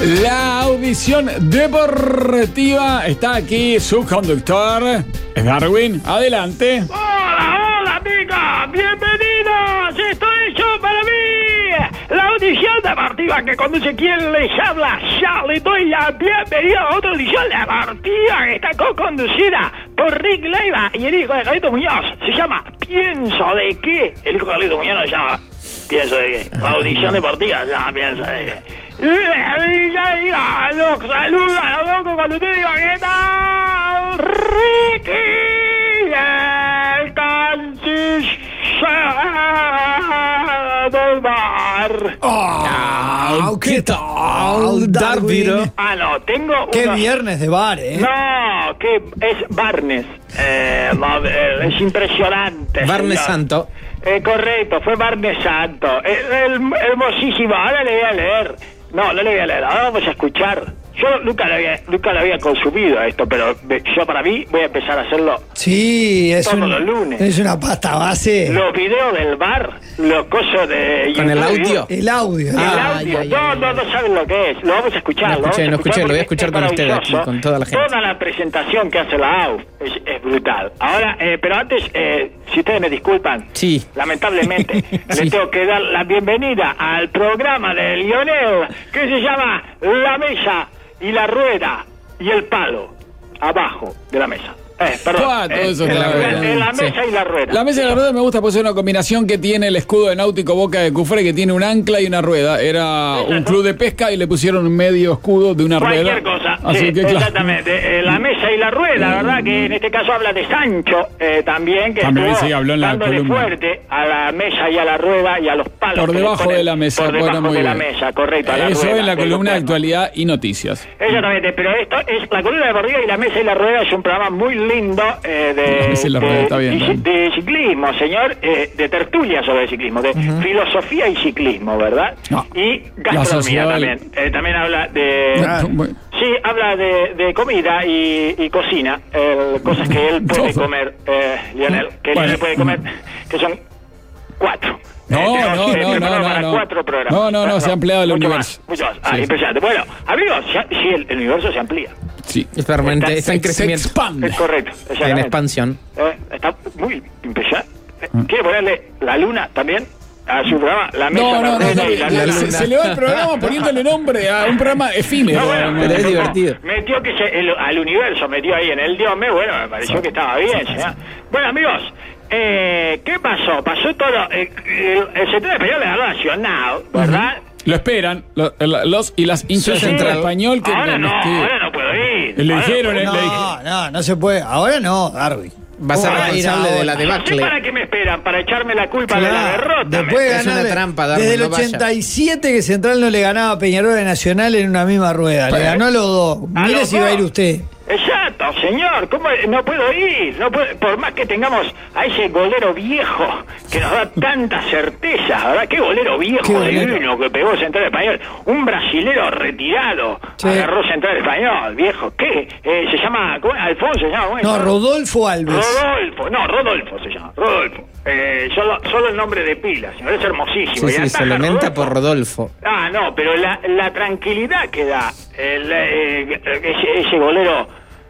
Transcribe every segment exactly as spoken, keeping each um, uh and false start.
La audición deportiva está aquí, su conductor es Darwin. Adelante. Hola, hola, amiga. Bienvenidos. Esto es yo para mí. La audición deportiva que conduce quien les habla. Ya le doy la bienvenida a otra audición deportiva que está co-conducida por Rick Leiva y el hijo de Carlito Muñoz. Se llama ¿Pienso de qué? El hijo de Carlito Muñoz no se llama ¿Pienso de qué? La audición deportiva se llama ¿Pienso de qué? Y ya diga, los saluda, los loco cuando te diga ¿qué tal? Ricky, el canciller del bar. Oh, ¿qué tal, Darwin? Ah, no, tengo Qué unos... viernes de bar, ¿eh? No, que es Barnes. Eh, no, eh, es impresionante. Barnes señor. Santo. Eh, correcto, fue Barnes Santo. Eh, el, hermosísimo. Ahora le voy a leer. No, no le voy a leer. Ahora vamos a escuchar. Yo nunca lo había, nunca lo había consumido esto, pero yo para mí voy a empezar a hacerlo. Sí, es, Todos un, los lunes. es una pasta base. Los videos del bar, los cosas de... ¿Con el audio? El audio. El Ah, audio, ya, ya, no, ya, no, ya. no saben lo que es. Lo vamos a escuchar. No lo vamos escuché, a no escuché, lo voy a porque escuchar es con ustedes aquí, maravilloso. con toda la gente. Toda la presentación que hace la A U es, es brutal. Ahora, eh, pero antes, eh, si ustedes me disculpan, Sí. lamentablemente, Sí. le tengo que dar la bienvenida al programa de Lionel, que se llama La Mesa y la Rueda y el Palo, abajo de la mesa. Eh, perdón. Ah, todo eh, eso en está la, bien. en la Sí. mesa y la rueda. La mesa de la rueda me gusta porque es una combinación que tiene el escudo de náutico Boca de Cufré, que tiene un ancla y una rueda. Era un club de pesca y le pusieron un medio escudo de una rueda. Cualquier cosa, Así sí, que, claro. exactamente. Eh, la mesa y la rueda, ¿verdad? Que en este caso habla de Sancho eh, también, que También, estuvo sí, habló en la dándole columna. fuerte a la mesa y a la rueda y a los palos. Por que le debajo ponen de la mesa, Por debajo bueno, muy de la bien. mesa, correcto. A la Eso rueda, en la que es columna de lo que- actualidad y noticias. Exactamente, pero esto es la columna deportiva y la mesa y la rueda es un programa muy lindo eh, de, La mesa y la de- rueda, está bien, de- está bien. de ciclismo, señor, eh, de tertulia sobre ciclismo, de filosofía y ciclismo, ¿verdad? No. Y La gastronomía sociedad del- también. Eh, también habla de... Ah, bueno. Sí, habla de, de comida y, y cocina, eh, cosas que él puede Todo. comer, eh, Lionel, que Bueno. él puede comer, que son cuatro. No, Eh, tenemos, no, eh, no, preparado no, para no. cuatro programas. No, no, no, se ha ampliado el mucho universo. Más, mucho más. Ah, Sí. impresionante. Bueno, amigos, ya- sí, el, el universo se amplía. Sí. Es permanente, Está- está en Se crecimiento, expande. Es correcto, en exactamente. expansión. Eh, está muy impresionante. Eh, ¿Quiere ponerle la luna también a su programa? La mesa, No, la no, no, rueda no, y la se, luna. se le va el programa poniéndole nombre a un programa efímero. No, bueno, además. pero es no, divertido. Metió que se, el- al universo, metió ahí en el diome, bueno, me pareció que estaba bien. ¿sí? Bueno, amigos, eh, ¿qué pasó? Pasó todo, eh, el, el sector español de la Nacional, ¿verdad? Lo esperan lo- el- los y las hinchas Sí, central sí. español que Ahora no, que- ahora no puedo ir. Le Ahora dijeron, no eh, puedo le ir. No, no, no se puede. Ahora no, Darwin. Va a ser ¿Cómo va a ir responsable de la ahora? No sé debacle. para qué me esperan, para echarme la culpa de la Claro, derrota. después de Es una ganarle- trampa, Darwin, desde el no vaya. ochenta y siete que Central no le ganaba a Peñarol de Nacional en una misma rueda. Le Pero- ganó a los dos. ¿A Mire los si va a dos? ir usted. Exacto, señor. ¿Cómo no puedo ir? No puedo- por más que tengamos a ese golero viejo que nos da tanta certeza, ¿verdad? Qué golero viejo Qué golero. divino que pegó Central Español. Un brasilero retirado Sí. agarró Central Español, viejo. ¿Qué? Eh, se llama, ¿cómo es? Alfonso se llama. ¿cómo es? No, Rodolfo Alves. Rodolfo, no, Rodolfo se llama, Rodolfo. Eh, solo, solo el nombre de pila, señor, es hermosísimo. Sí, Y sí, se ataja lamenta por Rodolfo. Ah, no, pero la, la tranquilidad que da el, eh, ese, ese golero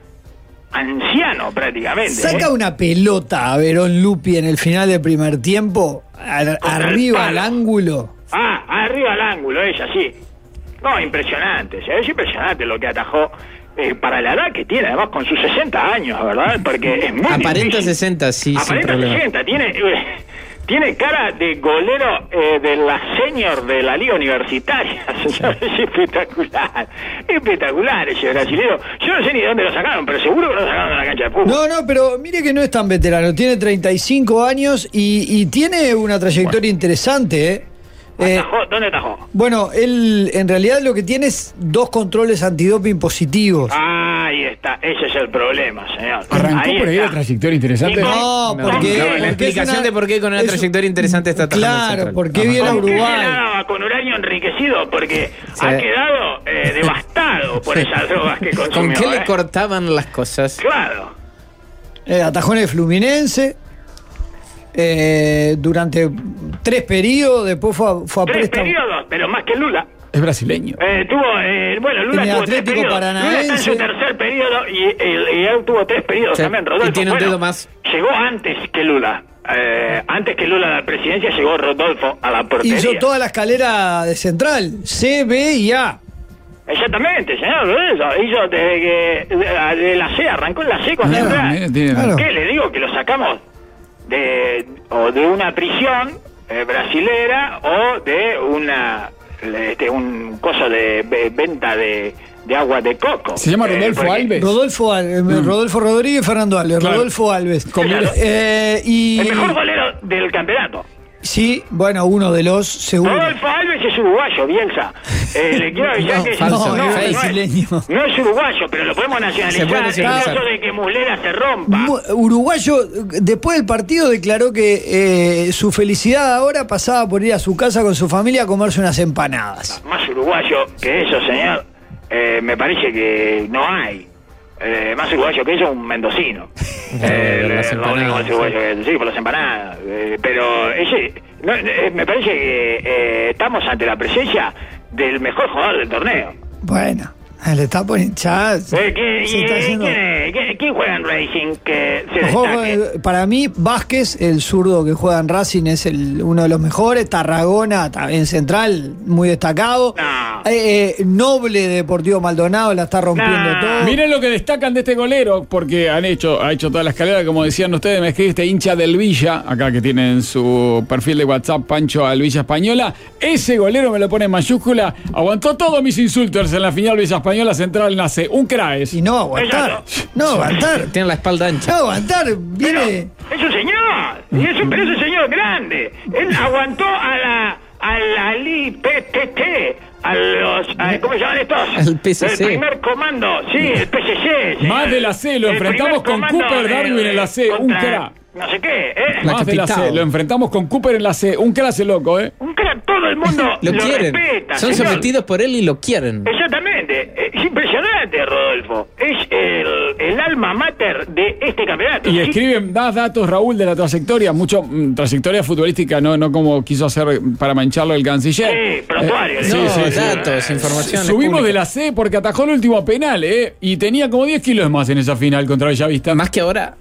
anciano prácticamente. Saca ¿eh? una pelota a Verón Lupi en el final del primer tiempo, ar- Contra el arriba al palo. ángulo. Ah, arriba al ángulo, es así. No, impresionante, o sea, es impresionante lo que atajó eh, para la edad que tiene, además con sus sesenta años, ¿verdad? Porque es muy Aparenta difícil. sesenta, sí, sin Aparenta problema. sesenta, tiene... eh, tiene cara de golero eh, de la senior de la liga universitaria, señor. Es espectacular, espectacular ese brasilero. Yo no sé ni de dónde lo sacaron, pero seguro que lo sacaron de la cancha de fútbol. No, no, pero mire que no es tan veterano. Tiene treinta y cinco años y, y tiene una trayectoria interesante, ¿eh? Eh, ¿Atajó? ¿Dónde atajó? Bueno, él en realidad lo que tiene es dos controles antidoping positivos. Ahí está, ese es el problema, señor. Arrancó Ahí por ahí está. la trayectoria interesante. Y con- No, No, porque, no, la porque explicación es una- de por qué con una es- trayectoria interesante está atajando Claro, Central. porque Ajá. viene a ¿Con qué se Uruguay. daba? Con uranio enriquecido, porque Sí. ha quedado eh, devastado por esas drogas que consumió. ¿Con qué ¿eh? le cortaban las cosas? Claro. Eh, atajó en el Fluminense eh, durante tres periodos, después fue a, fue a Tres préstamo. periodos, pero más que Lula. Es brasileño. Eh, tuvo, eh, bueno, Lula Tenía tuvo tres Atlético periodos. Lula está en su Paranaense. tercer periodo y, y- y él tuvo tres periodos Sí, también, y Rodolfo. tiene un Bueno, dedo más. Llegó antes que Lula. Eh, antes que Lula a la presidencia llegó Rodolfo a la portería. Hizo toda la escalera de central, C, B y A. Exactamente, señor, eso. Hizo desde que de, de la C, arrancó en la C con Claro, Central. mira, tiene- Claro. ¿Qué le digo? Que lo sacamos de o de una prisión eh, brasilera o de una este, un coso de ve- venta de, de agua de coco. ¿Se llama Eh, Rodolfo porque Alves? Rodolfo, Al- Rodolfo Rodríguez, Fernando Alves, Claro. Rodolfo Alves. Con- Eh, y El mejor golero del campeonato. sí, bueno, uno de los seguro. Rodolfo Alves es uruguayo, Bielsa. Eh, le quiero avisar No, que falso, no, no, es no brasileño. no es uruguayo, pero lo podemos Se puede nacionalizar en nacionalizar. caso de que Muslera se rompa. Mu- Uruguayo, después del partido declaró que eh, su felicidad ahora pasaba por ir a su casa con su familia a comerse unas empanadas. Más uruguayo que eso, señor, eh, me parece que no hay. Eh, más uruguayo que eso, un mendocino. Eh, Eh, las lo único empanadas, más uruguayo que- sí, por las empanadas. Eh, pero ese, no, eh, me parece que eh, estamos ante la presencia del mejor jugador del torneo. Bueno, le está poniendo. Ya, Eh, ¿quién, se está y- haciendo- ¿quién, es? ¿Quién- quién juega en Racing que se Ojo, destaque? eh, para mí, Vázquez, el zurdo que juega en Racing, es el, uno de los mejores. Tarragona, también central, muy destacado. No. Eh, eh, Noble Deportivo Maldonado la está rompiendo No. todo. Miren lo que destacan de este golero, porque han hecho, ha hecho toda la escalera, como decían ustedes, me escribe este hincha del Villa, acá que tiene en su perfil de WhatsApp Pancho al Villa Española. Ese golero me lo pone en mayúscula, aguantó todos mis insulters en la final Villa Española Central nace. Un craes. Y no va a aguantar. No va a aguantar. Tiene la espalda No ancha. va a aguantar. Pero Viene. es un señor, y es un, pero es un señor grande. Él aguantó a la a la L I P T T, a los a- ¿cómo se llaman estos? Al P C C. El primer comando, sí, el P C C. señor. Más de la C, lo El enfrentamos primer con comando, Cooper Darwin eh, en la C, un contra crack. No sé qué, ¿eh? La Más de la capitao. C, lo enfrentamos con Cooper en la C. Un clase loco, ¿eh? Un crack, todo el mundo Lo lo, quieren. respeta. Son señor. sometidos por él y lo quieren. Exactamente, es impresionante, Rodolfo. Es el, el alma mater de este campeonato. Y Sí, escriben, das datos, Raúl, de la trayectoria, mucho mm, trayectoria futbolística, no, no como quiso hacer para mancharlo el canciller. Sí, prontuario, Eh, sí, No, sí, sí. datos, información. Subimos de la C porque atajó el último penal, ¿eh? Y tenía como diez kilos más en esa final contra Bellavista. Más que ahora.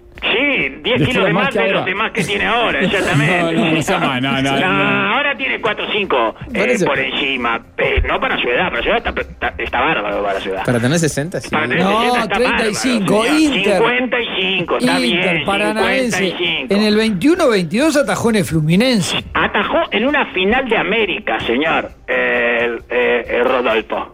Sí, diez De kilos de más más que de ahora. los demás que tiene ahora, exactamente. No, no, no sea más, no, no, no. ahora tiene cuatro o cinco Por eso. por encima. Eh, no para su edad, para su edad está, está, está bárbaro para su edad. Para tener sesenta, sí. Para tener No, sesenta está treinta y cinco, bárbaro, señor. Inter. cincuenta y cinco, está Inter, bien, Paranaense. cincuenta y cinco. En el veintiuno veintidós atajó en el Fluminense. Atajó en una final de América, señor, eh, el, eh, el Rodolfo.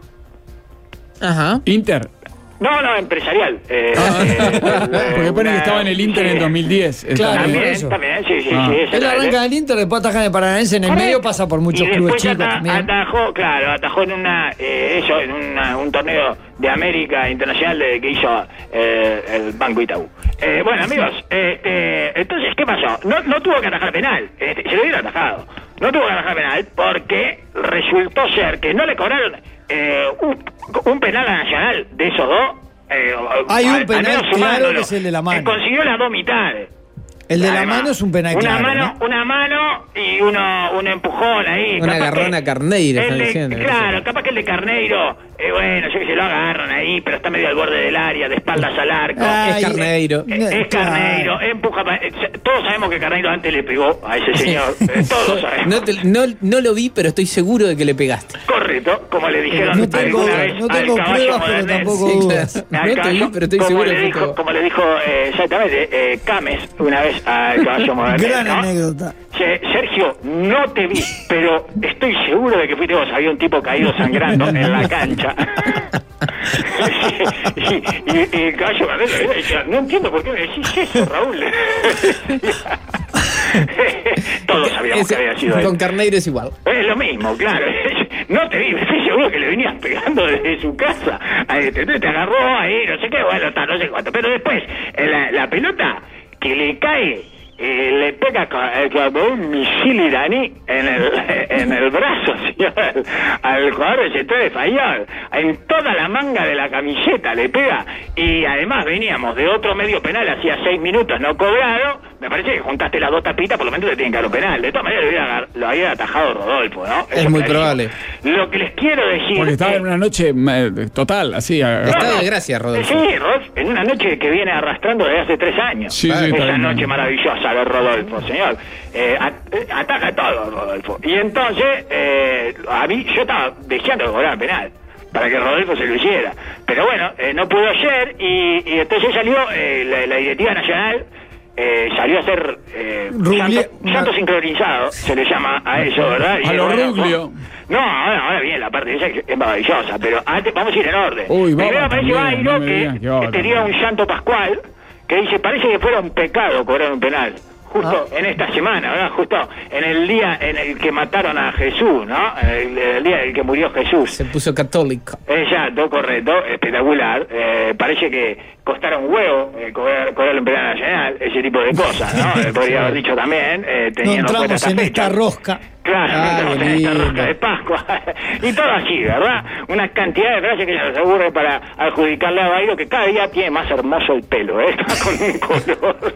Ajá. Inter. No, no, empresarial. Eh, Ah. eh, Porque pone que una- estaba en el Inter sí. en dos mil diez. Está Claro, bien. por También, eso. también, sí, sí, Ah. sí. ese Él era, arranca ¿eh? en el Inter, después ataja en el Paranaense. En el Correcto. medio pasa por muchos y clubes después chicos ata- también. atajó, claro, atajó en una, eh, eso, en una- un torneo de América Internacional de, que hizo eh, el Banco Itaú. Eh, bueno, amigos, este, entonces, ¿qué pasó? No, no tuvo que atajar penal, este, se lo hubiera atajado. No tuvo que atajar penal porque resultó ser que no le cobraron eh, un, un penal a Nacional de esos dos. Eh, Hay un al- al penal menos claro sumándolo. que es el de la mano. Eh, consiguió las dos mitades. El de la Además, mano es un penal una claro, mano, ¿no? una mano y uno, un empujón ahí. Una Capaz agarrona que Carneiro, el están de- diciendo. Claro, capaz que el de Carneiro, eh, bueno, yo que se lo agarran ahí, pero está medio al borde del área, de espaldas al arco. Ay, Es Carneiro. Eh, es claro. Carneiro, empuja. pa- eh, todos sabemos que Carneiro antes le pegó a ese señor. eh, todos sabemos. No, te- no, no lo vi, pero estoy seguro de que le pegaste. Correcto, como le dijeron No tengo, alguna vez no al tengo caballo pruebas, pero Modenet. tampoco Sí, dudas. claro. Al No te caballo, vi, pero estoy como seguro le que dijo, fue como le dijo eh, exactamente eh, Cames una vez al caballo Modenet, Gran ¿no? anécdota. Che, Sergio, no te vi, pero estoy seguro de que fuiste vos. Había un tipo caído sangrando en la cancha. y, y- y el caballo Modenet le decía, no entiendo por qué me decís eso, Raúl. Todos sabíamos Ese- que había sido él. con Carneiro es igual. Es lo mismo, claro. No te vi, estoy seguro que le venías pegando desde su casa. Ahí te, te agarró ahí, no sé qué, bueno, está, no sé cuánto. Pero después, eh, la, la pelota que le cae, eh, le pega co- eh, como un misil iraní en el, en el brazo, señor, al, al jugador de Central de Fayol. En toda la manga de la camiseta le pega. Y además veníamos de otro medio penal, hacía seis minutos no cobrado, me parece que juntaste las dos tapitas, por lo menos le tienen que dar un penal. De todas maneras lo había, lo había atajado Rodolfo, ¿no? Es Eso muy clarísimo. probable. Lo que les quiero decir... Porque estaba es- en una noche eh, total, así. a- Está de gracia, Rodolfo. Sí, Rodolfo, en una noche que viene arrastrando desde hace tres años. Sí, sí, está Esa bien. noche maravillosa de Rodolfo, señor. Eh, at- eh, ataca todo, Rodolfo. Y entonces, eh, a mí, yo estaba deseando que cobrara penal para que Rodolfo se lo hiciera. Pero bueno, eh, no pudo ayer y, y entonces salió eh, la, la directiva nacional. Eh, salió a hacer eh, Rubli- llanto, llanto sincronizado, se le llama a eso, ¿verdad? Y A lo bueno, Ruglio. no, ahora, ahora bien, la parte esa es maravillosa, pero antes vamos a ir en orden. Uy, vamos Primero aparece también, Bairo, no me que, digas que vamos que tenía un llanto pascual, que dice, parece que fuera un pecado cobrar un penal. Justo en esta semana, ¿verdad? Justo en el día en el que mataron a Jesús, ¿no? En el, el día en el que murió Jesús. Se puso católico. Exacto, correcto, espectacular. Eh, parece que costara un huevo eh, cobrar, cobrar el penal nacional, ese tipo de cosas, ¿no? Eh, podría haber dicho también, eh, No teniendo en cuenta entramos en fecha. esta rosca. Claro, Ah, entramos qué en esta lindo. rosca de Pascua. Y todo así, ¿verdad? Una cantidad de frases que se nos ocurre para adjudicarle a Bairo, que cada día tiene más hermoso el pelo, ¿eh? Está con un color.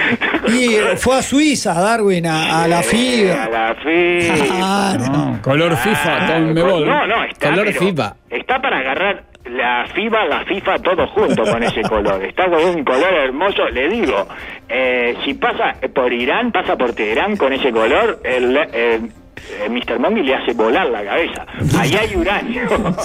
Y eh, fue a Suiza, Darwin, a, a la Eh, A FIBA. la FIBA. Claro. No, color FIFA, Ah, Tom con- Mebol. No, no, está, Color pero FIFA. está para agarrar la FIBA, la FIFA, todo junto con ese color. Está con un color hermoso. Le digo, eh, si pasa por Irán, pasa por Teherán con ese color, el... el eh, mister Mongi le hace volar la cabeza. Ahí hay uranio.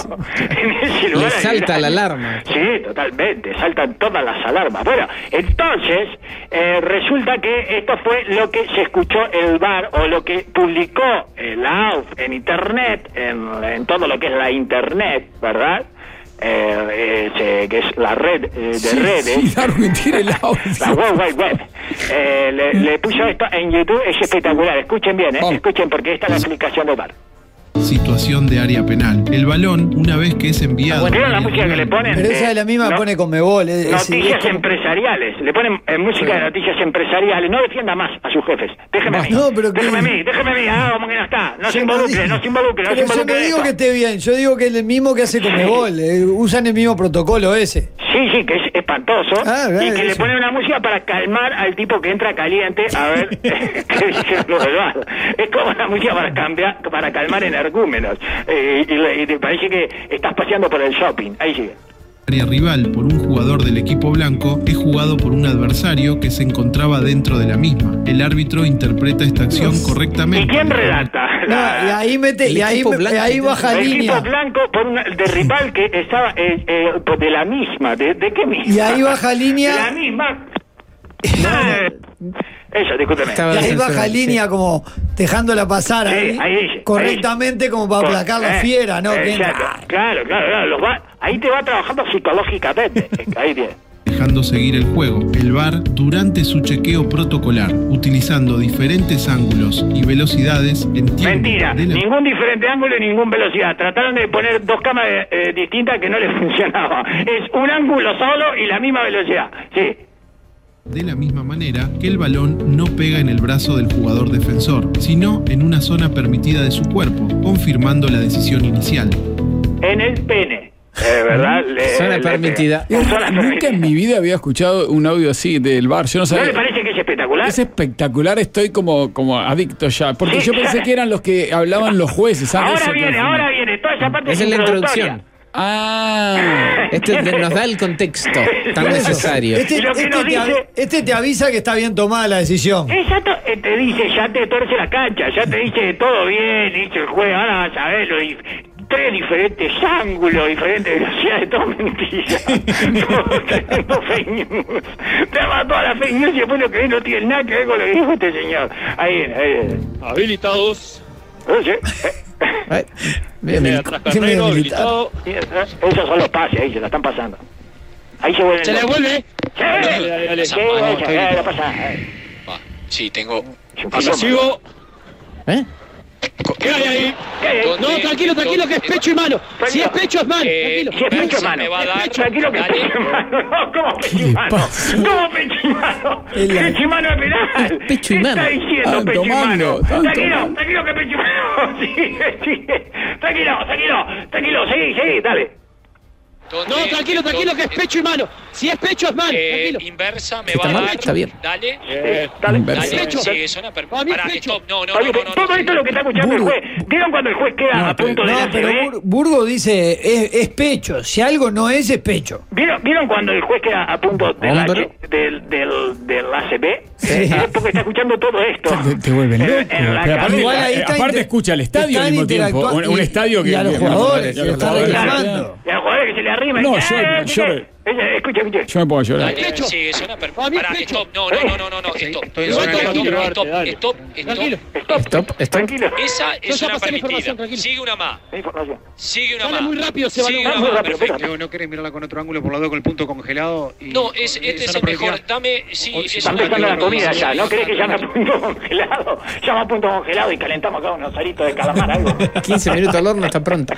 En ese Le lugar hay salta la uranio. alarma. Sí, totalmente, saltan todas las alarmas. Bueno, entonces, eh, resulta que esto fue lo que se escuchó el V A R o lo que publicó el A U F en Internet, en, en todo lo que es la Internet, ¿verdad? Eh, eh, se- que es la red eh, de Sí, redes. sí, Darwin tiene el audio. La World Wide Web. Eh, le, le puso esto en YouTube, es espectacular. Escuchen bien, ¿eh? Vamos. Escuchen porque esta es la explicación del V A R. Situación de área penal. El balón, una vez que es enviado... ¿Vieron la música que le ponen? Pero esa Eh, es la misma que no- pone con Mebol. es- es- Noticias es como- empresariales. Le ponen eh, música de noticias empresariales. No defienda más a sus jefes. Déjeme a mí. No, pero que- Déjeme a mí, déjeme a mí. Ah, como que no está. No se Yo no involucre, digo- no se involucre, no se Pero yo involucre. no en digo esto. que esté bien, yo digo que es el mismo que hace con Mebol. eh, usan el mismo protocolo ese. Sí, sí, que es espantoso. Ah, y bueno, que le eso. ponen una música para calmar al tipo que entra caliente a ver qué dice lo del V A R. Es como una música para cambiar, para calmar energúmenos. Eh, y, le- y te parece que estás paseando por el shopping. Ahí sigue. área rival por un jugador del equipo blanco es jugado por un adversario que se encontraba dentro de la misma. El árbitro interpreta esta acción correctamente. ¿Y quién redacta? No, La- y ahí mete, El y ahí, equipo me- blanco ahí tiene- baja el línea. equipo blanco por una, de rival que estaba eh, eh, de la misma. ¿De, de qué misma? Y ahí baja línea. De la misma. Ah, Eso, discúlpeme. Estaba Y ahí censurado, baja sí. línea como dejándola pasar Sí, ahí, ahí dice, correctamente como para Con- aplacar la eh, fiera, ¿no? Que exacto. entra- Claro, claro, claro. los va- ahí te va trabajando psicológicamente. Ahí tiene. Dejando seguir el juego. El V A R, durante su chequeo protocolar, utilizando diferentes ángulos y velocidades, entiende Mentira, de la- ningún diferente ángulo y ninguna velocidad. Trataron de poner dos cámaras eh, distintas que no les funcionaba. Es un ángulo solo y la misma velocidad. Sí. De la misma manera que el balón no pega en el brazo del jugador defensor, sino en una zona permitida de su cuerpo, confirmando la decisión inicial. En el pene. Eh, ¿Verdad? Le- Zona le- permitida. le- zona Nunca permitida. en mi vida había escuchado un audio así del V A R. Yo no ¿No sabía. le parece que es espectacular? Es espectacular, estoy como, como adicto ya. Porque Sí, yo pensé ya. que eran los que hablaban los jueces. ¿sabes? Ahora Eso que viene, al final- ahora viene. Toda esa parte Esa es la introductoria. introducción. Ah. Este te- nos da el contexto tan Por eso, necesario. Este, Y lo que este nos te, av- dice- este te avisa que está bien tomada la decisión. Exacto, eh, te dice, ya te torce la cancha, ya te dice todo bien, dice el juez, ahora vas a ver los dif- tres diferentes ángulos, diferentes velocidades, todo mentira. Todo tremendo fake news. Te va toda la fake news y después lo que ves no tiene nada que ver con lo que dijo este señor. Ahí viene, ahí viene. Habilitados. Oye, eh, Ay, bien, Eh, bien. atrás ¿Qué me Carrero, habilita? habilitado. esos son los pases, ahí se la están pasando. Ahí se vuelven. Se le locos. devuelve. Sí, Dale, dale, dale. sí, Esa mano, eh, está eh, bien. no pasa nada. eh. Va, sí, tengo. Es un Pasa, quilombo. sigo. ¿Eh? co- ¿Qué hay ahí? ¿Qué hay? ¿Dónde? No, tranquilo, tranquilo, que es pecho y mano. Si es pecho es mano. Eh, Tranquilo. Si es pecho Se mano. me va a dar. Tranquilo que es Dale. pecho y mano. No, ¿cómo pecho y le mano? pasa? ¿Cómo pecho y mano? Es la- Pecho y mano es penal. Pecho y ¿Qué mano. está diciendo Tanto pecho y mano? mano, tanto Tranquilo, mano. tranquilo que pecho y mano. Sigue, sigue. Tranquilo, tranquilo, tranquilo. Seguí, seguí, dale. ¿Dónde? No, tranquilo, tranquilo, que es pecho y mano. Si es pecho, es mano. Eh, Tranquilo. inversa, me Si va está a mal, dar. está bien. Dale. Eh, dale. Inversa. Dale. Pecho. Sí, zona per... Para mí Pará, pecho. stop. No, no, Oye, no, no, no. todo no, esto es lo que está escuchando el Burgo. juez. ¿Vieron cuando el juez queda No, a punto de No, la pero C B? Bur- Burgo dice es, es pecho. Si algo no es, es pecho. ¿Vieron, ¿Vieron cuando el juez queda a punto de la, Hombre. del, del, del A C B? Sí. Es porque está escuchando todo esto. Te, te vuelven En- loco. en la Pero aparte, cabeza. Igual ahí eh, está aparte inter- escucha el estadio al están mismo tiempo. Un, interactuando un y- estadio que... y a los que- jugadores, y a se los está jugadores. reclamando. Y a los jugadores que se le arriman. No, y- yo- ¡Eh, yo- eh, eh, Escucha, escucha. Yo me puedo llorar. Dale, Pecho. sigue, zona per... Para mí es Pará, pecho. stop. No, no, no, no, no, no. Stop. Estoy en Stop, zona stop, tranquilo, stop, Darte, stop, dale. stop, Tranquilo. Stop, Stop, stop. Tranquilo. Esa Yo es ya una pasé la información, permitida. tranquilo. Sigue una más. Información. Sigue una Dale más. muy rápido ese Sigue balón. una Muy más. rápido, Perfecto. pero- ¿No querés mirarla con otro ángulo por la duda con el punto congelado? Y, No, es, este es el mejor. Dame. Sí, O- es Está una empezando la comida sí, ya, ¿no sí, crees que sí. llame a punto congelado? Llama a punto congelado y calentamos acá unos aritos de calamar, algo. quince minutos al horno, está pronto.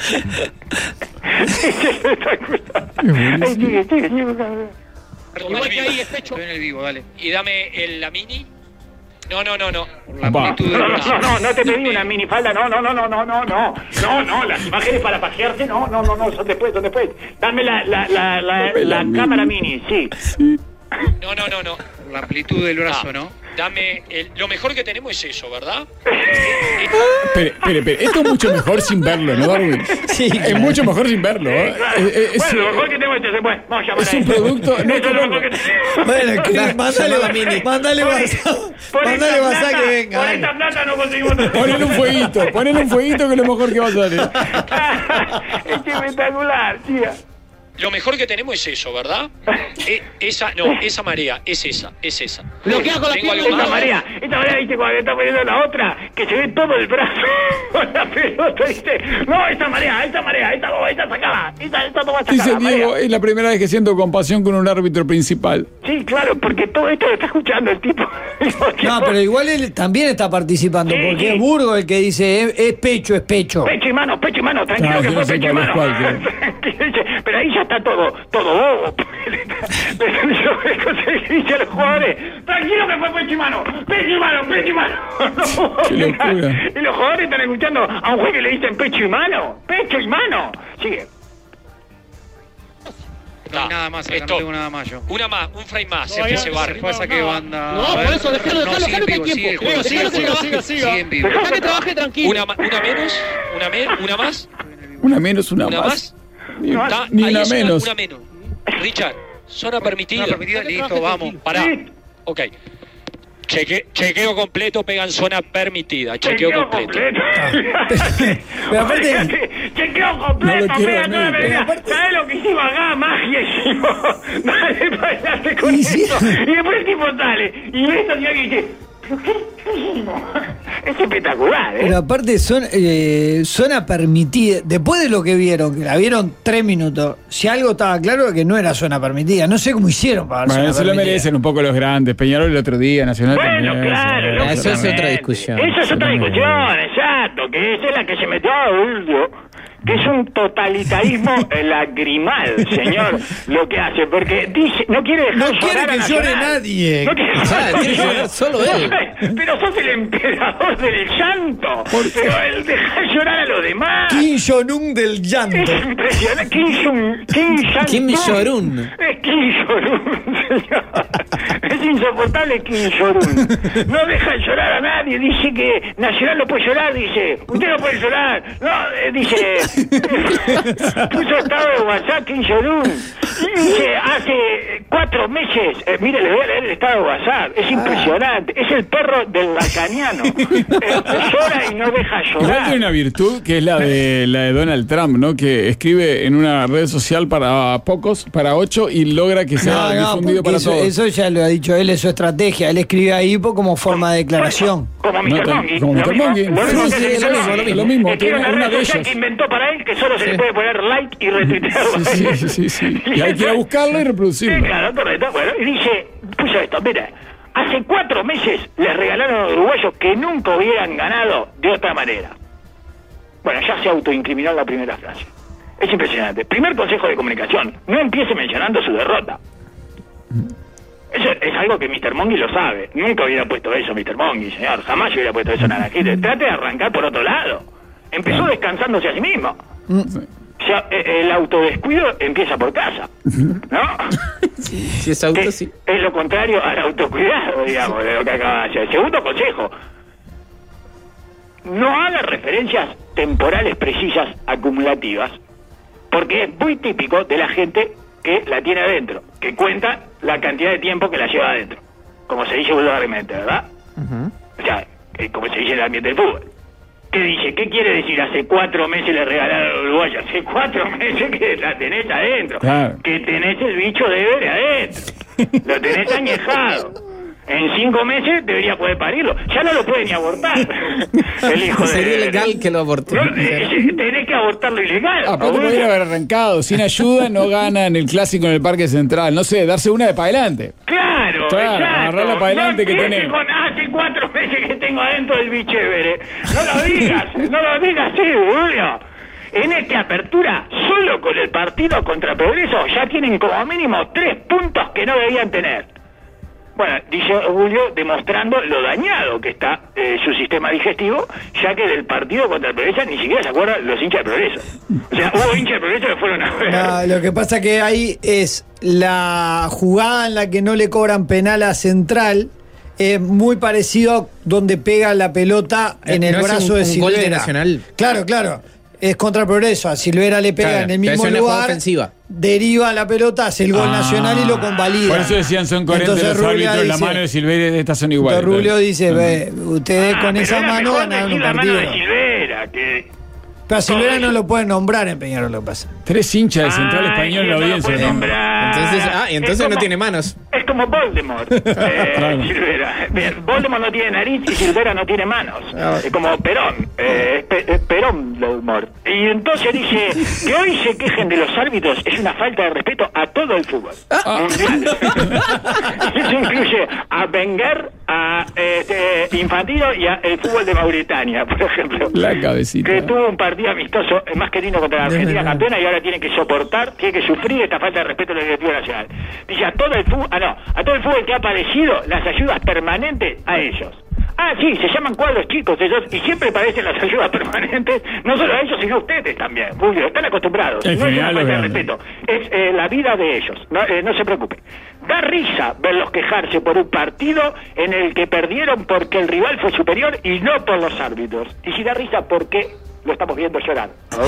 Ay, sigue, sigue, sigue. Igual que ahí es pecho. Estoy en el vivo, dale. Y dame el, la mini. No, no, no, no. Por la Opa. amplitud No, del no, brazo. no, no, no te pedí una minifalda, no, no, no, no, no, no, no, no, no, las imágenes para pasearse, no, no, no, no, son después, son después. Dame la, la, la, la, Dame la la mini. cámara mini, sí. No, no, no, no. Por la amplitud del brazo, Ah, ¿no? Dame el, lo mejor que tenemos es eso, ¿verdad? Espere, espere, espere. Esto es mucho mejor sin verlo, ¿no, Darwin? Sí, Es claro. mucho mejor sin verlo. ¿eh? Claro. Es, es- Bueno, lo es- mejor que tengo es ese, bueno, vamos a llamar es a un ese. producto. No, Eso es lo no, mejor que no. tengo. Bueno, que- mándale, llamada mini. mándale Por- WhatsApp. por Mándale esta WhatsApp plata- que venga. Por dale. esta plata no conseguimos todo. Ponele un fueguito, ponele un fueguito que es lo mejor que va a salir. Es espectacular, tía. Lo mejor que tenemos es eso, ¿verdad? E- esa, no, esa marea, es esa, es esa. Bloquea con la Tengo pierna. algo Esta más. marea, esta marea, viste, cuando está poniendo la otra, que se ve todo el brazo con la pelota, viste. No, esta marea, esta marea, esta no, esta sacada, esta, esta no va a sacar. Dice la Diego, marea. es la primera vez que siento compasión con un árbitro principal. Sí, claro, porque todo esto lo está escuchando el tipo. No, pero igual él también está participando, Sí, porque sí. es Burgo el que dice es, es pecho, es pecho. Pecho y mano, pecho y mano, tranquilo Ah, que yo fue no sé pecho y cuál es mano. cuál, Tranquilo, pero ahí ya está todo, todo bobo. Pero yo me conseguí a los jugadores. Tranquilo que fue pecho y mano, pecho y mano, pecho y mano. No, Qué locura. y los jugadores están escuchando a un juez que le dicen pecho y mano, pecho y mano. Sigue. No hay nada más, acá no Stop. tengo nada más yo. Una más, un frame más, No, es que ya se se barre. Fue a saque de banda. No, A por ver. eso, déjalo, déjalo, sigue déjalo que en hay vivo, tiempo. sigue el Déjalo juego, que trabaje, sigue, siga. sigue en vivo. Deja que trabaje tranquilo. Una, ma- una menos, una, me- una más, Una menos, una, una más. más. Ni, Da- ni ahí una es una- menos. Una menos. Richard, zona permitida. Una permitida, listo, vamos. Pará. Sí. Ok. Cheque, chequeo completo, pegan zona permitida. Chequeo, completo. Pero aparte- Oye, chequeo No completo, lo quiero pega ver, toda la pero pelea. aparte- ¿Sabes lo que hicimos acá? Magia hicimos. Dale, bailate con Y sí. eso. Y después el tipo sale. Y ve esto y alguien dice, ¿pero qué qué hicimos? Es espectacular, ¿eh? Pero aparte son eh, zona permitida. Después de lo que vieron, que la vieron tres minutos, si algo estaba claro es que no era zona permitida. No sé cómo hicieron para dar Bueno, zona se lo permitida. merecen un poco los grandes. Peñarol el otro día, Nacional Bueno, también. claro, sí. loco, Eso es otra totalmente. discusión. Eso es otra Totalmente. discusión, exacto, que esa es la que se metió a Uldio, que es un totalitarismo lagrimal, señor, lo que hace, porque dice, no quiere dejar No llorar quiere a que llore Nacional. nadie. No quiere Claro, quiere llorar solo él. Pero sos el emperador del llanto, pero él deja llorar a los demás. Kim Jong-un del Es llanto. impresionante. Kim Jong- Kim Jong- Kim Jong-un. Es Kim Jong-un, señor. Es insoportable Kim Jong-un. No deja llorar a nadie. Dice que Nacional no puede llorar. Dice, usted no puede llorar. No, eh, dice, puso estado de WhatsApp Kim Jong-un. Dice, hace cuatro meses, eh, mire, le voy a leer el estado de WhatsApp. Es impresionante. Es el perro del lacaniano. Eh, llora y no deja Igual llorar. tiene una virtud que es la de la de Donald Trump, ¿no? Que escribe en una red social para pocos, para ocho, y logra que sea No, no, difundido porque para eso, todos. eso ya lo ha dicho él, es su estrategia. Él escribe ahí po- como forma de declaración. Como No, mister tan- Monkey. como Lo mister mismo, Monkey. lo mismo Sí, que sí, hace es lo mister mismo, Monkey. lo mismo, Que tiene tiene una una red de social ellos. que inventó para él que solo se le puede poner like y retuitearlo. Sí, sí, sí, sí. Y hay que ir a buscarlo y reproducirlo. Sí, claro, correcto. Bueno, y dice, puso esto, mira, hace cuatro meses les regalaron a los uruguayos que nunca hubieran ganado de otra manera. Bueno, ya se autoincriminó en la primera frase. Es impresionante. Primer consejo de comunicación, no empiece mencionando su derrota. Eso es algo que mister Monkey lo sabe. Nunca hubiera puesto eso mister Monkey, señor. Jamás hubiera puesto eso Naranjito. Trate de arrancar por otro lado. Empezó descansándose a sí mismo. Sí. O sea, el autodescuido empieza por casa, ¿no? Si es auto, es, sí. es lo contrario al autocuidado, digamos, de lo que acaba de hacer. Segundo consejo, no haga referencias temporales precisas acumulativas, porque es muy típico de la gente que la tiene adentro, que cuenta la cantidad de tiempo que la lleva adentro, como se dice vulgarmente, ¿verdad? Uh-huh. O sea, como se dice en el ambiente del fútbol. ¿Qué dice? ¿Qué quiere decir? Hace cuatro meses le regalaron al uruguayo. Hace cuatro meses que la tenés adentro. Claro. Que tenés el bicho de Ebre adentro. Lo tenés añejado. En cinco meses debería poder parirlo. Ya no lo puede ni abortar. El hijo de Sería ilegal que lo aborte. No, eh, tenés que abortarlo ilegal. Aparte podría haber arrancado. Sin ayuda no gana en el clásico en el Parque Central. No sé, darse una de para adelante. Claro, claro, exacto. agarrarla para adelante no que tenemos. Con hace cuatro meses que tengo adentro del bicho Ebre. No lo digas, no lo digas, sí, Julio. En esta apertura, solo con el partido contra Progreso, ya tienen como mínimo tres puntos que no debían tener. Bueno, dice Julio, demostrando lo dañado que está eh, su sistema digestivo, ya que del partido contra el Progreso ni siquiera se acuerdan los hinchas de Progreso. O sea, hubo hinchas de Progreso que fueron a ver. No, lo que pasa que ahí es la jugada en la que no le cobran penal a Central, es muy parecido a donde pega la pelota en el ¿No brazo es un, de un Silvera. gol de Nacional? Claro, claro. Es contra Progreso. A Silvera le pega Claro, en el mismo pero es una jugada lugar. ofensiva. Deriva la pelota, hace el gol Ah, nacional y lo convalida. Por eso decían, son coherentes Entonces, los Rubio árbitros, la dice- mano de Silveira, estas son iguales. Entonces Rubio dice, Ah. ve, ustedes Ah, con pero esa era mano mejor ganaron decir un la mano partido. de Silvera, que... Pero a Silvera no lo pueden nombrar en Peñarol, lo que pasa. Tres hinchas de Central Ay, Español en la no lo audiencia. puede ¿no? nombrar. Entonces, ah, y entonces Es como- no tiene manos. Es como Voldemort, eh, Claro. Silvera. Bien, Voldemort no tiene nariz y Silvera no tiene manos. Es como Perón, eh, es Pe- es Perón Voldemort. Y entonces dice que hoy se quejen de los árbitros es una falta de respeto a todo el fútbol mundial. Eso incluye a Wenger, a este, Infantino y a el fútbol de Mauritania, por ejemplo. La cabecita. Que tuvo un partido amistoso más que lindo contra la Argentina campeona y ahora tiene que soportar, tiene que sufrir esta falta de respeto a la directiva nacional. Dice a todo el fútbol, ah no, a todo el fútbol que ha padecido las ayudas permanentes a ellos. Ah, sí, se llaman cuadros chicos ellos y siempre padecen las ayudas permanentes, no solo a ellos, sino a ustedes también, Julio, están acostumbrados. En no es una general, falta de lo respeto, es eh, la vida de ellos, no, eh, no se preocupe. Da risa verlos quejarse por un partido en el que perdieron porque el rival fue superior y no por los árbitros. Y si da risa, ¿por qué lo estamos viendo llorar?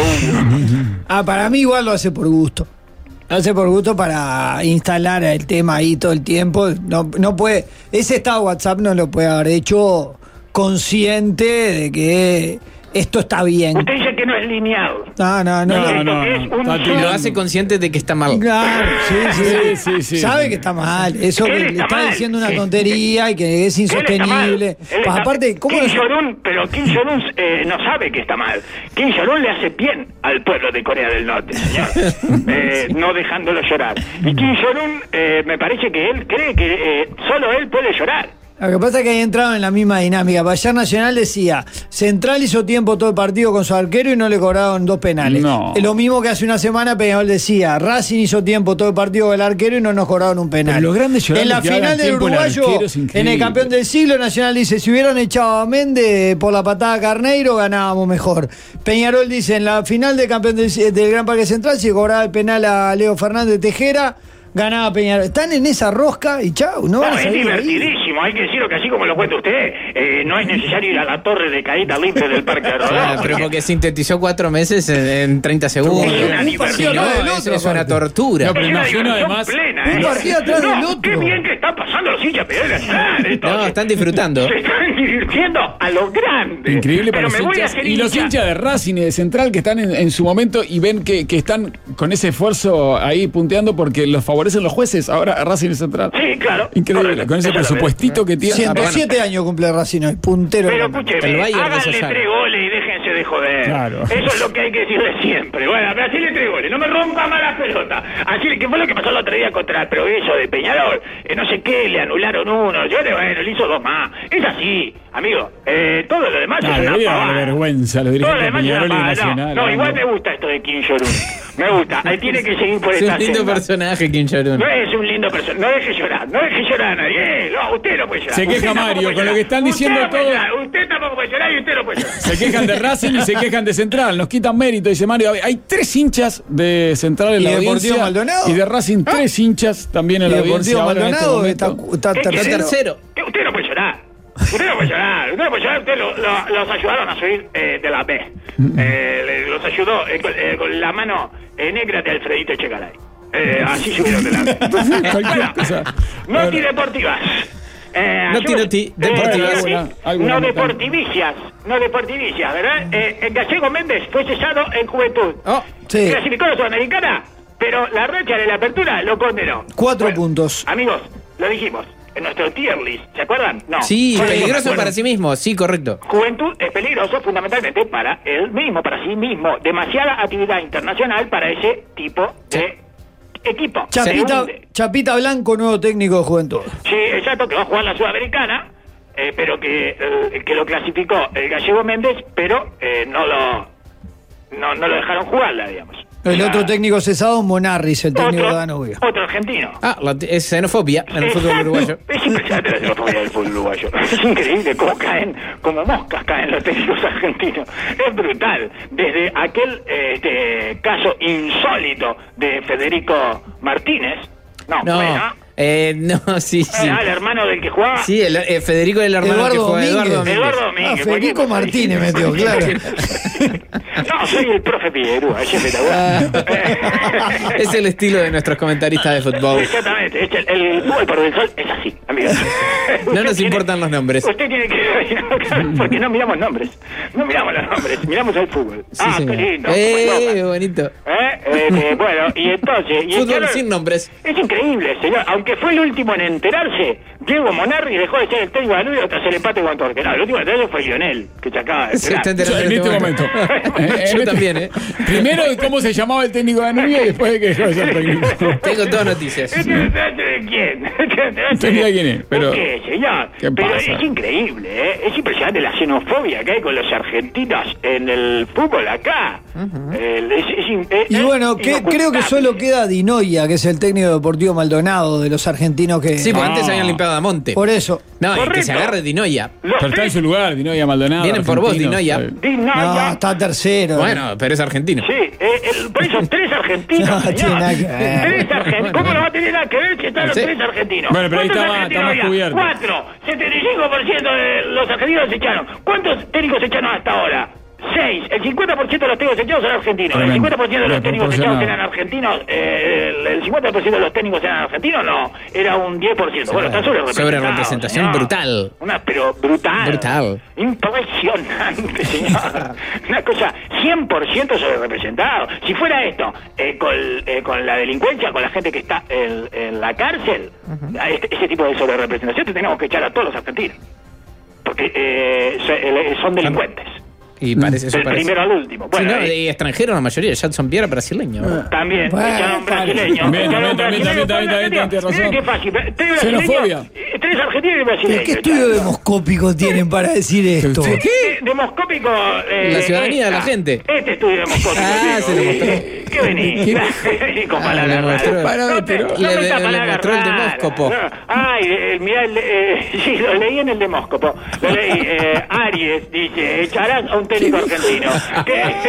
Ah, para mí igual lo hace por gusto. Lo hace por gusto para instalar el tema ahí todo el tiempo. No, no puede, ese estado de WhatsApp no lo puede haber hecho consciente de que esto está bien. Usted dice que no es lineal. No, no, no. No, lo- no, es no, un está Y tirando. lo hace consciente de que está mal. Claro, sí, sí, Sí, sí, sí. Sabe que está mal. Eso Él que le está está mal. diciendo una Sí. tontería y que es Él está mal. insostenible. Él Pues está- aparte, ¿cómo Kim no- Jong-un, pero Kim Jong-un eh, no sabe que está mal. Kim Jong-un le hace bien al pueblo de Corea del Norte, señor. Eh, no dejándolo llorar. Y Kim Jong-un, eh, me parece que él cree que eh, solo él puede llorar. Lo que pasa es que ahí entraron en la misma dinámica. Ayer Nacional decía, Central hizo tiempo todo el partido con su arquero y no le cobraron dos penales. No. Es lo mismo que hace una semana Peñarol decía, Racing hizo tiempo todo el partido con el arquero y no nos cobraron un penal. Pero los grandes llorando en la que final hagan del tiempo el Uruguayo, arquero es increíble. en el campeón del siglo, Nacional dice, si hubieran echado a Méndez por la patada a Carneiro, ganábamos mejor. Peñarol dice, en la final del campeón del, del Gran Parque Central, si cobraba el penal a Leo Fernández Tejera, ganaba Peñarol. Están en esa rosca y chau, no van No, a es salir de ahí. divertidísimo, hay que decirlo que así como lo cuenta usted, eh, no es necesario ir a la torre de caída limpia del Parque de Rodó. Claro, pero porque sintetizó cuatro meses en, en treinta segundos. Es una Un diversión. partido Si no, atrás del es, otro, es una aparte. tortura. No, pero Es una imagino diversión además- plena, Un ¿eh? partido atrás no, del otro. Qué bien que están pasando los hinchas Peñarol Nacional. entonces. No, están disfrutando. Se están divirtiendo a lo grande. Increíble para Pero los me voy a hinchas. hacer Y los hincha. hinchas de Racing y de Central que están en, en su momento y ven que, que están con ese esfuerzo ahí punteando porque los favorecen los jueces. Ahora Racing y Central. Sí, claro. Increíble, Correcto. con ese Eso lo presupuestito que tiene. ciento siete años cumple Racing hoy, puntero. Pero del campeonato. escúcheme, El Bayern de háganle Sollana. tres goles y déjense de joder. Claro. Eso es lo que hay que decirle siempre. Bueno, pero hacele tres goles, no me rompa más la pelota. Así que fue lo que pasó el otro día contra el Progreso de Peñarol. Eh, no sé qué, le anularon uno. Yo le, bueno, le hizo dos más. Es así, amigo. Eh, todo lo demás Ah, es una debería dar pavada. vergüenza a los Todo lo dirigentes de demás es una Peñarol y de pavada. Nacional. No, no, igual ¿no? me gusta esto de Kim Jong-un. Me gusta. Ahí tiene que seguir por Es esta un lindo senda. personaje, Kim Jong-un. No es un lindo personaje. No deje llorar. No deje llorar a nadie. Eh, no, usted no puede llorar. Se queja Usted tampoco Mario, puede con lo llorar. que están diciendo Usted no puede todos. llorar. Usted tampoco puede llorar y usted no puede llorar. Se quejan de Racing y se quejan de Central. Nos quitan mérito, dice Mario. Hay tres hinchas de Central en ¿Y la Deportivo audiencia. Maldonado? Y de Racing, tres hinchas también en Y la audiencia. Deportivo ahora en este Maldonado está, momento. está Es que tercero. tercero. Que Usted no puede llorar. Usted no puede llorar. Usted no puede llorar. Usted lo- lo- los ayudaron a subir eh, de la B. Eh, le- los ayudó eh, con, eh, con la mano eh, negra de Alfredito Echegaray. Eh, así subieron de la B. Cualquier cosa. Noti deportivas. Eh, Noti, ayuda- noti, eh, deportivas. noti- Alguna- alguna no nota. deportivicias. No deportivicias, ¿verdad? Eh, el Gallego Méndez fue cesado en Juventud. Oh, Sí. Clasificó a la Sudamericana, pero la racha de la apertura lo condenó. Cuatro puntos. Amigos, lo dijimos. En nuestro tier list, ¿se acuerdan? No. sí, Bueno, peligroso bueno, para sí mismo. Sí, correcto. Juventud es peligroso fundamentalmente para él mismo, para sí mismo. Demasiada actividad internacional para ese tipo de equipo. Chapita, Se hunde. Chapita Blanco, nuevo técnico de Juventud. Sí, exacto, que va a jugar la Sudamericana, eh, pero que, eh, que lo clasificó el Gallego Méndez, pero eh, no lo no, no lo dejaron jugarla, digamos. El O sea, otro técnico cesado, Monarris, el técnico otro, de Danubio. otro argentino. Ah, la- es xenofobia en el fútbol Exacto. uruguayo. Es impresionante la xenofobia del fútbol uruguayo. Es increíble cómo caen, como moscas caen los técnicos argentinos. Es brutal. Desde aquel eh, este, caso insólito de Federico Martínez. No, No, bueno. eh, no, sí, sí. Era el hermano del que jugaba. Sí, el, eh, Federico era el hermano Eduardo que juega, Domínguez. Eduardo Domínguez. Eduardo Domínguez. Ah, Federico cualquier cosa. Martínez metió, claro. No, soy el profe Figueroa, es espectacular. Es el estilo de nuestros comentaristas de fútbol. Exactamente, es el, el fútbol por el sol es así, amigos. No Usted nos tiene- importan los nombres. Usted tiene que... Porque no miramos nombres. No miramos los nombres, miramos el fútbol. Sí, ah, señor. qué lindo. Eh, Bueno, bonito. ¿Eh? Eh, eh, bueno, y entonces... Y Fútbol claro, sin nombres. es increíble, señor. Aunque fue el último en enterarse, Diego Monarri dejó de ser el técnico de Danubio tras el empate con Torque. No, el último en enterarse fue Lionel, que se acaba de Se está enterar. enterando En este momento. En Yo este- también, ¿eh? Primero de cómo se llamaba el técnico de Danubio y después de que dejó de ser técnico. Tengo todas noticias. ¿Este enterarse de quién? ¿Este enterarse No tenía quién es, pero- ¿De qué, señor? ¿Qué pero pasa? es increíble, ¿eh? Es impresionante la xenofobia que hay con los argentinos en el fútbol acá. El- es- es in- es- Y es bueno, que, inocultable. creo que solo queda Dinoia, que es el técnico Deportivo Maldonado de los argentinos que... Sí, porque No. antes habían limpiado a Monte. Por eso. No, y que Correcto. se agarre Dinoya. Los Pero está en tres- su lugar, Dinoya Maldonado. Vienen por vos, argentinos, Dinoya. eh. Dinaya. No, está tercero. Bueno, pero es argentino. Sí, eh, el- por eso tres argentinos, No, señor. tiene nada que ver. Tres argentinos. ¿Cómo no va a tener nada que ver si están los Sí. tres argentinos? Bueno, pero ahí ¿Cuántos está más- argentinos está más había? cubierto. Cuatro. setenta y cinco por ciento de los argentinos se echaron. ¿Cuántos técnicos se echaron hasta ahora? Seis. El cincuenta por ciento de los técnicos echados eran argentinos. El Tremendo. cincuenta por ciento de los técnicos echados Desproporcionado. eran argentinos. Eh, el, el cincuenta por ciento de los técnicos eran argentinos, no. Era un diez por ciento. Bueno, está sobre representado. Sobre representación señor. brutal. Una, pero brutal. Brutal. Impresionante, señor. Una cosa cien por ciento sobre representado. Si fuera esto, eh, con, eh, con la delincuencia, con la gente que está en, en la cárcel, a este- ese tipo de sobre representación, tenemos que echar a todos los argentinos. Porque eh, se- eh, son delincuentes. Y parece eso Del parece. primero al último. Sí, Bueno, no, ahí- y extranjero la mayoría. Jadson Pierre brasileño. también, Bueno, echaron un vale. brasileño. También, Echaron un también, brasileño, también, también, un también, brasileño. tiene razón. Miren qué fácil. Tres brasileños, Xenofobia. eh, tres argentinos y brasileños. ¿Qué estudio echaron. demoscópico tienen para decir esto? ¿Qué? Eh, Demoscópico. eh, La ciudadanía de la esta. gente. Este estudio demoscópico. Ah, digo, se lo mostró. eh, ¿Qué venís? Con Ah, palabras le mostró. raras. Parámetro. No te- Le- no metas le palabras mostró el raras. demóscopo. No. Ay, eh, mirá, el, eh, sí, lo leí en el demóscopo. Lo leí. Eh, Aries dice: echarás a un técnico argentino. ¿Qué?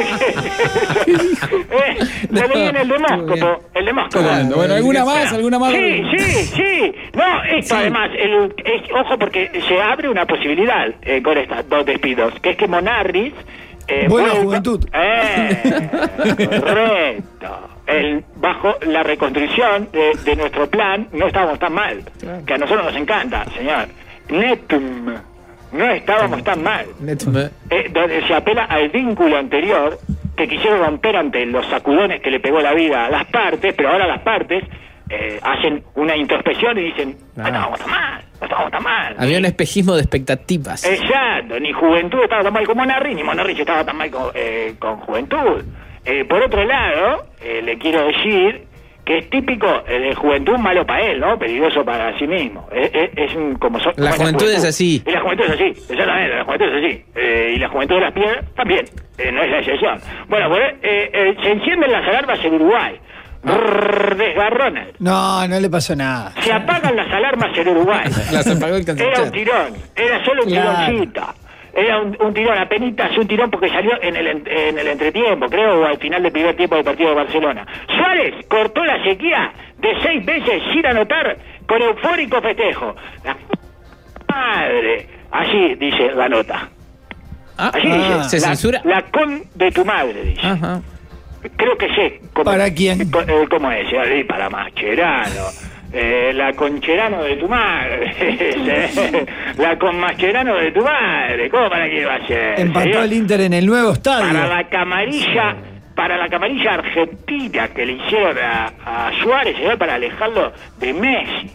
Eh, lo leí en el demóscopo. El demóscopo. Bueno, ¿alguna más? ¿Alguna más? Sí, sí, sí. No, esto además, el, es- ojo, porque se abre una posibilidad eh, con estos dos despidos, que es que Monarris... Eh, Buena vuelva- juventud. Eh, correcto. El, bajo la reconstrucción de, de nuestro plan, no estábamos tan mal. Que a nosotros nos encanta, señor. Netum. No estábamos tan mal. Netme. Eh, donde se apela al vínculo anterior que quisieron romper ante los sacudones que le pegó la vida a las partes, pero ahora las partes eh, hacen una introspección y dicen, no Ah. estábamos tan mal, no estábamos tan mal. Había un espejismo de expectativas. Exacto, ni Juventud estaba tan mal con Monarri, ni Monarri estaba tan mal con, eh, con Juventud. Eh, por otro lado, eh, le quiero decir que es típico eh, de juventud, malo para él, ¿no? Peligroso para sí mismo. Es, es, es un, como so, La juventud es así. Y la juventud es así, exactamente, la juventud es así. Eh, y la juventud de las piedras también, eh, no es la excepción. Bueno, pues eh, eh, se encienden las alarmas en Uruguay. Brrr, desgarrones. No, no le pasó nada. Se apagan las alarmas en Uruguay. Las apagó el Era un cansancio. tirón, era solo un Claro. tironcito. Era un, un tirón, apenitas un tirón porque salió en el, en, en el entretiempo, creo, o al final del primer tiempo del partido de Barcelona. Suárez cortó la sequía de seis meses sin anotar con eufórico festejo. La madre, así dice la nota. Ah, Así ah, dice. ¿se la, censura? La con de tu madre, dice. Ajá. Creo que sé. Cómo, ¿Para quién? co- eh, ¿Cómo es? Sí, para Mascherano. Eh, la concherano de tu madre. Eh, la con Mascherano de tu madre. ¿Cómo para qué va a ser? Empató señor? el Inter en el nuevo Para estadio. la camarilla, para la camarilla argentina que le hicieron a, a Suárez, señor, para alejarlo de Messi.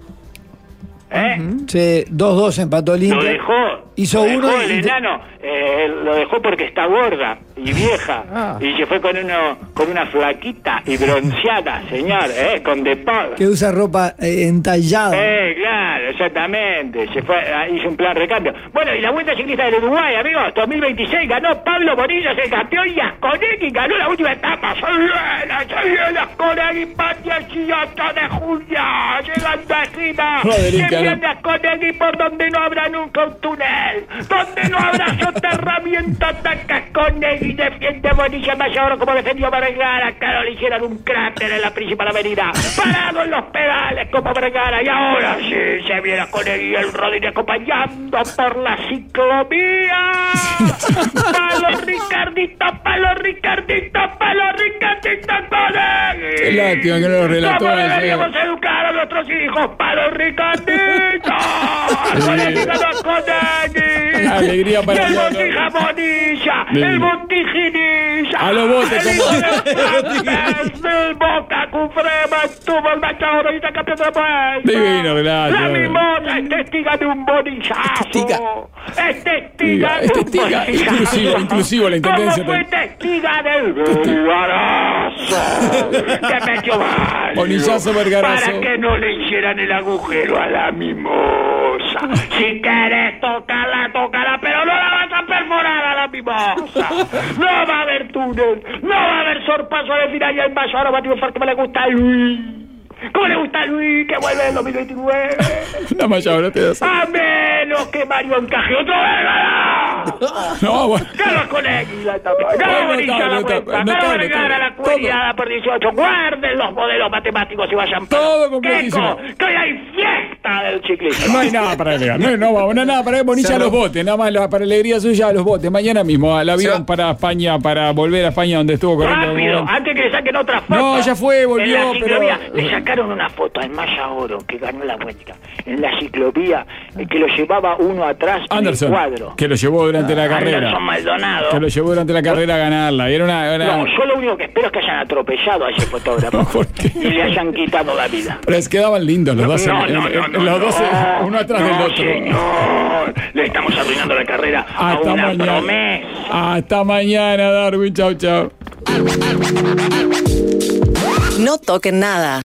¿Eh? Sí, dos dos empató el Lo Inter. dejó, Hizo lo dejó uno el y- enano, eh, lo dejó porque está gorda y vieja Ah. y se fue con uno con una flaquita y bronceada, señor, eh, con de Paul. Que usa ropa eh, entallada. Eh, claro, exactamente, se fue, ah, hizo un plan recambio. Bueno, y la Vuelta Ciclista del Uruguay, amigos, dos mil veintiséis ganó Pablo Bonillas, el campeón, y Asconegui ganó la última etapa. ¡Se viene, se viene Asconegui, para dieciocho de junio, llegando a esquina! Roderick, ¡Se ¿no? viene Asconegui por donde no habrá nunca un túnel! ¡Donde no habrá soterramiento! ¡Ataca Asconegui, defiende Bonilla Mayor como defendió Vergara! ¡Claro, le hicieron un cráter en la principal avenida! ¡Parado en los pedales como Vergara! ¡Y ahora sí se viene Asconegui, el Rodríguez acompañando por la ciclovía! ¡Palo Ricardito, palo Ricardito, palo Ricardito Asconegui! Qué lástima que no lo relató ¿Cómo ayer. deberíamos educar a nuestros hijos? ¡Palo Ricardito! ¡Asconegui ganó Asconegui! Alegría para ¡Y el todos. botija Bonilla! Sí. ¡El botijinilla! A los botes, ¡El como- hijo de Paz del Boca Cufrema estuvo el Machado y está campeón de país! Divino relato. ¡La mimosa es testiga de un bonillazo! testiga. ¡Es testiga Es de un testiga, bonillazo! inclusivo, inclusivo la intendencia. ¿Cómo fue testiga del Vergarazo? ¡Que metió mal! Bonillazo, Vergarazo. Para que no le hicieran el agujero a la mimosa. Si querés tocarla, tócala, pero no la vas a perforar a la mimosa. No va a haber túnel, no va a haber sorpaso de final y el mayo ahora va a triunfar como le gusta a Luis. ¿Cómo le gusta a Luis que vuelve en dos mil veintinueve? La Mayao, no te das. A menos que Mario encaje otro Vergara. No, bueno. Carlos Conegui la etapa. No, Gana no, Bonilla no, la no, vuelta. no, Gana no, Vergara no, la todo. cueriada por dieciocho. Guarden los modelos matemáticos y vayan para Todo completísimo. Queco, que hoy hay fiesta del ciclismo. No hay nada para agregar, no, no, vamos, no hay nada para agregar. Bonilla a Cerró. los botes, nada más la, para alegría suya a los botes. Mañana mismo al avión Se va. para España, para volver a España donde estuvo corriendo. Rápido, antes que le saquen otra foto. No, ya fue, volvió, En la ciclovía pero- le sacaron una foto al Maya Oro que ganó la vuelta. En la ciclovía, eh, que lo llevaba uno atrás Anderson, en el cuadro. que lo llevó durante la carrera. Anderson Maldonado. Que lo llevó durante la carrera a ganarla. Y era una. era- No, yo lo único que espero es que hayan atropellado a ese fotógrafo ¿Por qué? y le hayan quitado la vida. Pero es que quedaban lindos los dos. No, en- no, en- no, en- no, los dos, no, uno atrás no, del otro. señor. Le estamos arruinando la carrera a Hasta una mañana. promesa. Hasta mañana, Darwin. Chau, chau. No toquen nada.